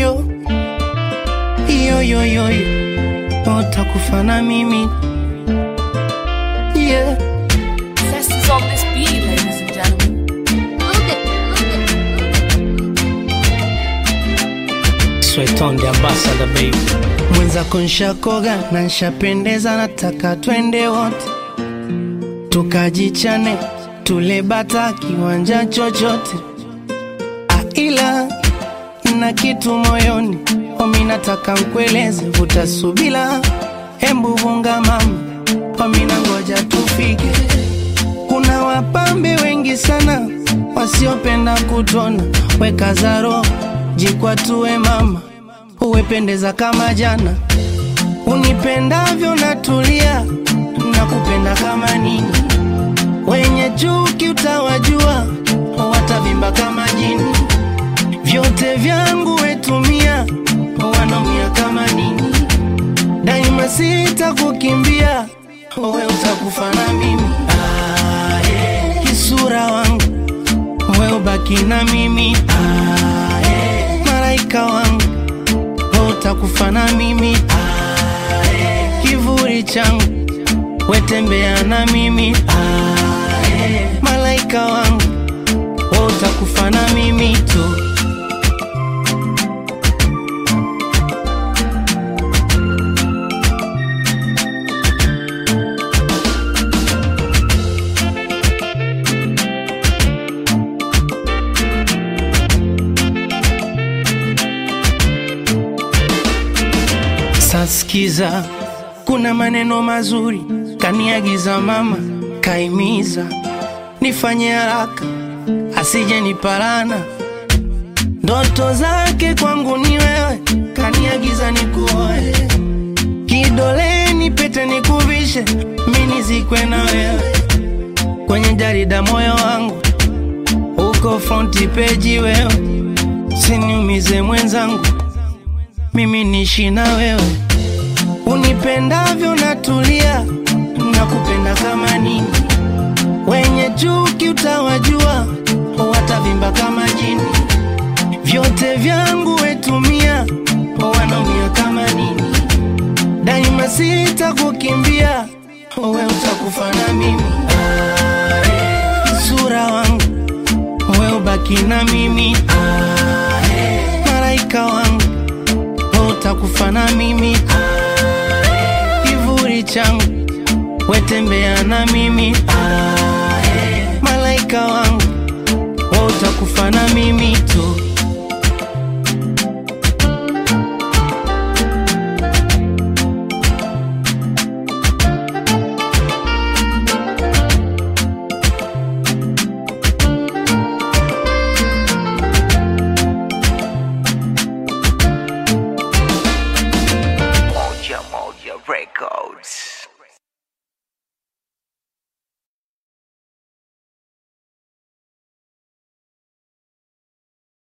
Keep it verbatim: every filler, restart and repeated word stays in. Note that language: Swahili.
yo yo yo yo utakufa na mimi. Yeah, Zest is on this beat, ladies and gentlemen. Look at, look at. Sweat on the ambassador, baby. Mwenzako nshakoga na nshapendeza, nataka twende wote tukajichane, tule bata kiwanja chochote. Ila na kitu moyoni, omi nataka mkueleze, vuta subila, hembu vunga mama, omi nangoja tufike. Kuna wapambe wengi sana wasiopenda kutona, weka zaro jikwa tuwe mama, uwependeza kama jana. Unipendavyo natulia, nakupenda kama nini. Wenye chuki utawajua, watavimba kama jini. Vyote vyangu wetumia, wanaumia kama nini. Daima sita kukimbia, wewe utakufa na mimi. Ah, yeah. Kisura wangu, wewe ubaki na mimi. Ah, yeah. Malaika wangu, wewe utakufa na mimi. Ah, yeah. Kivuli changu, wewe tembea na mimi. Ah, yeah. Malaika wangu, wewe utakufa na mimi tu. Sasikiza, kuna maneno mazuri kaniagiza mama, kaimiza nifanye haraka asije niparana. Ndoto zake kwangu ni wewe, kaniagiza nikuoe, kidoleni pete nikuvishe, mimi nizikwe na wewe. Kwenye jarida moyo wangu uko front page wewe, siniumize mwenzangu, mimi nishi na wewe. Unipendavyo natulia, nakupenda kama nini. Wenye chuki utawajua, watavimba kama jini. Vyote vyangu wetumia, wanaumia kama nini. Daima sita kukimbia, wewe utakufa na mimi. Ah, yeah. Sura wangu, wewe ubaki na mimi. Ah, yeah. Malaika wangu, wewe utakufa na mimi. Kivuli changu, wewe tembea na mimi. Ah, yeah. Malaika wangu, wewe utakufa na mimi.